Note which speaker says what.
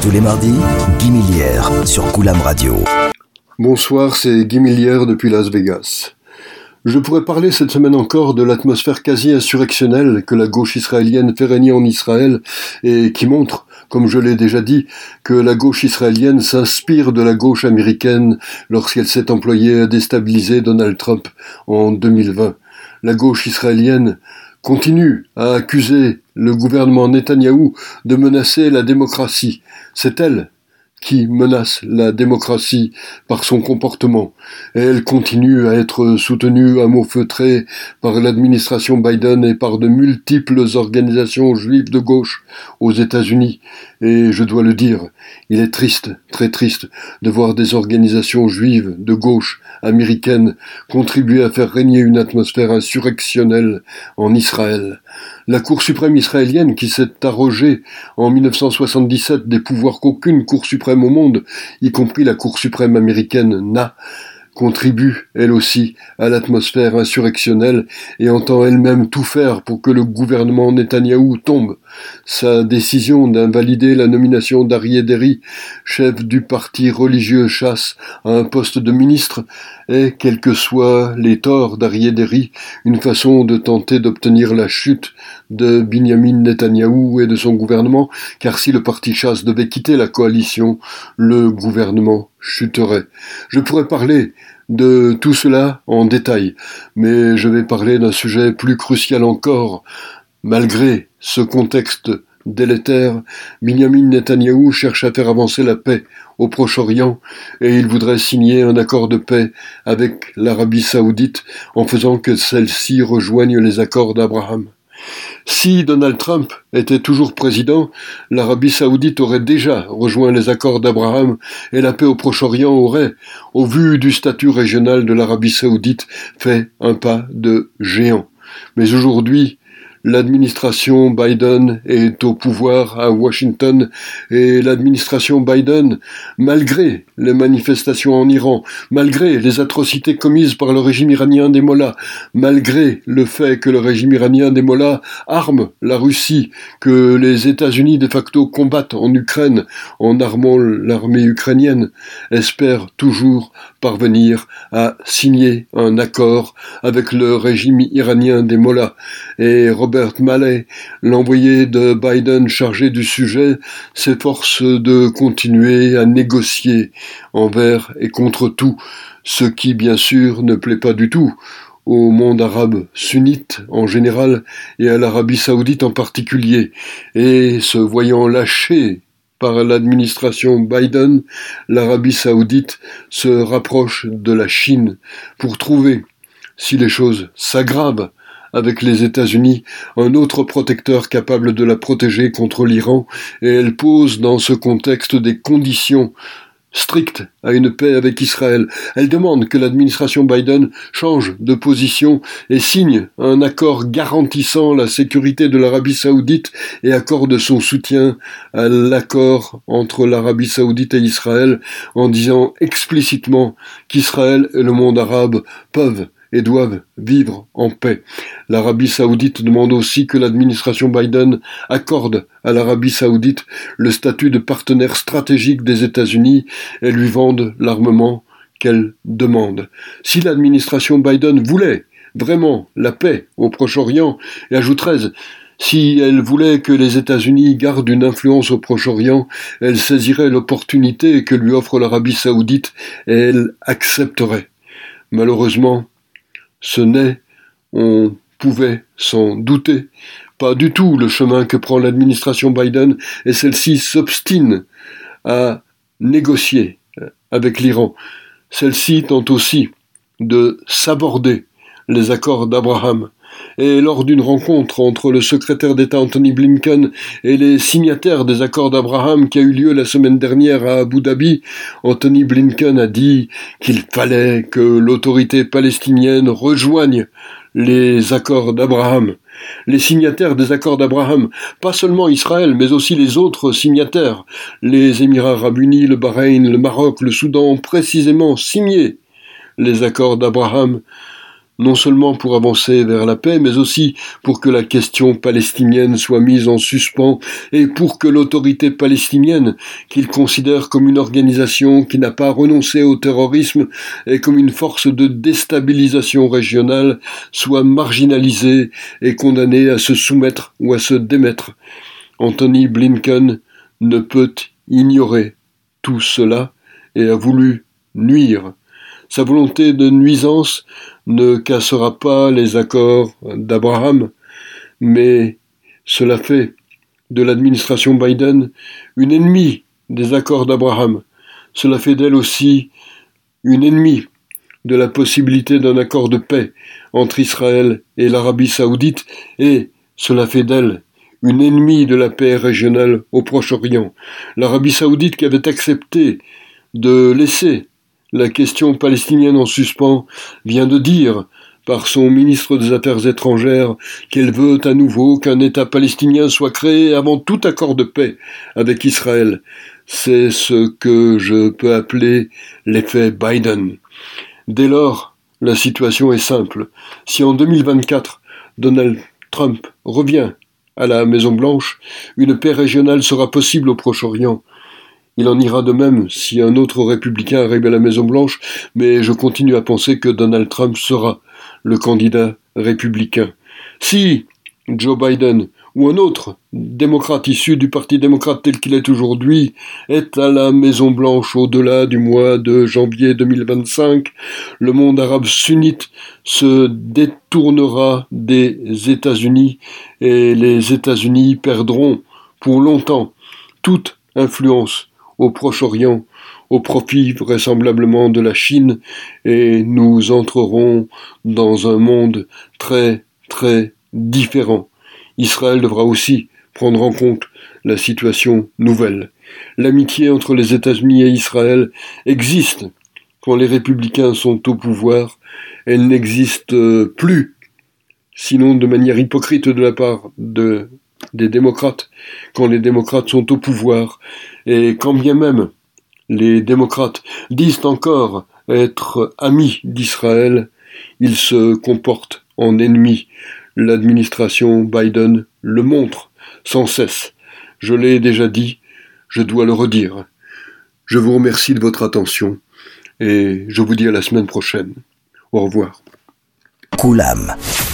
Speaker 1: Tous les mardis, Guy Millière sur Coulam Radio.
Speaker 2: Bonsoir, c'est Guy Millière depuis Las Vegas. Je pourrais parler cette semaine encore de l'atmosphère quasi insurrectionnelle que la gauche israélienne fait régner en Israël et qui montre, comme je l'ai déjà dit, que la gauche israélienne s'inspire de la gauche américaine lorsqu'elle s'est employée à déstabiliser Donald Trump en 2020. La gauche israélienne continue à accuser le gouvernement Netanyahou de menacer la démocratie. C'est elle qui menace la démocratie par son comportement. Et elle continue à être soutenue à mots feutrés par l'administration Biden et par de multiples organisations juives de gauche aux États-Unis. Et je dois le dire, il est triste, très triste, de voir des organisations juives de gauche américaines contribuer à faire régner une atmosphère insurrectionnelle en Israël. La Cour suprême israélienne, qui s'est arrogée en 1977 des pouvoirs qu'aucune Cour suprême au monde, y compris la Cour suprême américaine, n'a, contribue, elle aussi, à l'atmosphère insurrectionnelle et entend elle-même tout faire pour que le gouvernement Netanyahou tombe. Sa décision d'invalider la nomination d'Aryeh Deri, chef du parti religieux Chasse, à un poste de ministre, est, quels que soient les torts d'Aryeh Deri, une façon de tenter d'obtenir la chute de Binyamin Netanyahou et de son gouvernement, car si le parti Chasse devait quitter la coalition, le gouvernement chuterait. Je pourrais parler de tout cela en détail, mais je vais parler d'un sujet plus crucial encore. Malgré ce contexte délétère, Binyamin Netanyahou cherche à faire avancer la paix au Proche-Orient et il voudrait signer un accord de paix avec l'Arabie Saoudite en faisant que celle-ci rejoigne les accords d'Abraham. Si Donald Trump était toujours président, l'Arabie Saoudite aurait déjà rejoint les accords d'Abraham et la paix au Proche-Orient aurait, au vu du statut régional de l'Arabie Saoudite, fait un pas de géant. Mais aujourd'hui, l'administration Biden est au pouvoir à Washington et l'administration Biden, malgré les manifestations en Iran, malgré les atrocités commises par le régime iranien des Mollahs, malgré le fait que le régime iranien des Mollahs arme la Russie, que les États-Unis de facto combattent en Ukraine en armant l'armée ukrainienne, espère toujours parvenir à signer un accord avec le régime iranien des Mollahs. Et Robert Malley, l'envoyé de Biden chargé du sujet, s'efforce de continuer à négocier envers et contre tout, ce qui bien sûr ne plaît pas du tout au monde arabe sunnite en général et à l'Arabie Saoudite en particulier, et se voyant lâché par l'administration Biden, l'Arabie Saoudite se rapproche de la Chine pour trouver, si les choses s'aggravent avec les États-Unis, un autre protecteur capable de la protéger contre l'Iran, et elle pose dans ce contexte des conditions strictes à une paix avec Israël. Elle demande que l'administration Biden change de position et signe un accord garantissant la sécurité de l'Arabie Saoudite et accorde son soutien à l'accord entre l'Arabie Saoudite et Israël en disant explicitement qu'Israël et le monde arabe peuvent et doivent vivre en paix. L'Arabie Saoudite demande aussi que l'administration Biden accorde à l'Arabie Saoudite le statut de partenaire stratégique des États-Unis et lui vende l'armement qu'elle demande. Si l'administration Biden voulait vraiment la paix au Proche-Orient, et ajouterais, si elle voulait que les États-Unis gardent une influence au Proche-Orient, elle saisirait l'opportunité que lui offre l'Arabie Saoudite et elle accepterait. Malheureusement, ce n'est, on pouvait s'en douter, pas du tout le chemin que prend l'administration Biden et celle-ci s'obstine à négocier avec l'Iran. Celle-ci tente aussi de saborder les accords d'Abraham. Et lors d'une rencontre entre le secrétaire d'État Anthony Blinken et les signataires des accords d'Abraham qui a eu lieu la semaine dernière à Abu Dhabi, Anthony Blinken a dit qu'il fallait que l'autorité palestinienne rejoigne les accords d'Abraham. Les signataires des accords d'Abraham, pas seulement Israël, mais aussi les autres signataires, les Émirats arabes unis, le Bahreïn, le Maroc, le Soudan, ont précisément signé les accords d'Abraham. non seulement pour avancer vers la paix, mais aussi pour que la question palestinienne soit mise en suspens et pour que l'autorité palestinienne, qu'il considère comme une organisation qui n'a pas renoncé au terrorisme et comme une force de déstabilisation régionale, soit marginalisée et condamnée à se soumettre ou à se démettre. Anthony Blinken ne peut ignorer tout cela et a voulu nuire. Sa volonté de nuisance ne cassera pas les accords d'Abraham, mais cela fait de l'administration Biden une ennemie des accords d'Abraham. Cela fait d'elle aussi une ennemie de la possibilité d'un accord de paix entre Israël et l'Arabie saoudite, et cela fait d'elle une ennemie de la paix régionale au Proche-Orient. L'Arabie saoudite qui avait accepté de laisser la question palestinienne en suspens vient de dire par son ministre des Affaires étrangères qu'elle veut à nouveau qu'un État palestinien soit créé avant tout accord de paix avec Israël. C'est ce que je peux appeler l'effet Biden. Dès lors, la situation est simple. Si en 2024, Donald Trump revient à la Maison-Blanche, une paix régionale sera possible au Proche-Orient. Il en ira de même si un autre républicain arrive à la Maison-Blanche, mais je continue à penser que Donald Trump sera le candidat républicain. Si Joe Biden ou un autre démocrate issu du Parti démocrate tel qu'il est aujourd'hui est à la Maison-Blanche au-delà du mois de janvier 2025, le monde arabe sunnite se détournera des États-Unis et les États-Unis perdront pour longtemps toute influence au Proche-Orient, au profit vraisemblablement de la Chine, et nous entrerons dans un monde très, très différent. Israël devra aussi prendre en compte la situation nouvelle. L'amitié entre les États-Unis et Israël existe quand les républicains sont au pouvoir. Elle n'existe plus, sinon de manière hypocrite de la part des démocrates, quand les démocrates sont au pouvoir. Et quand bien même les démocrates disent encore être amis d'Israël, ils se comportent en ennemis. L'administration Biden le montre sans cesse. Je l'ai déjà dit, je dois le redire. Je vous remercie de votre attention et je vous dis à la semaine prochaine. Au revoir.
Speaker 1: Koulam.